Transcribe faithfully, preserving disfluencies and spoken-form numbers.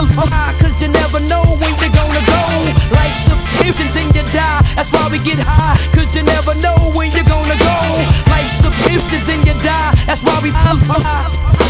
fly, cause you never know when you're gonna go. Life's a bitch and then you die. That's why we get high, cause you never know when you're gonna go. Life's a bitch and then you die. That's why we fly.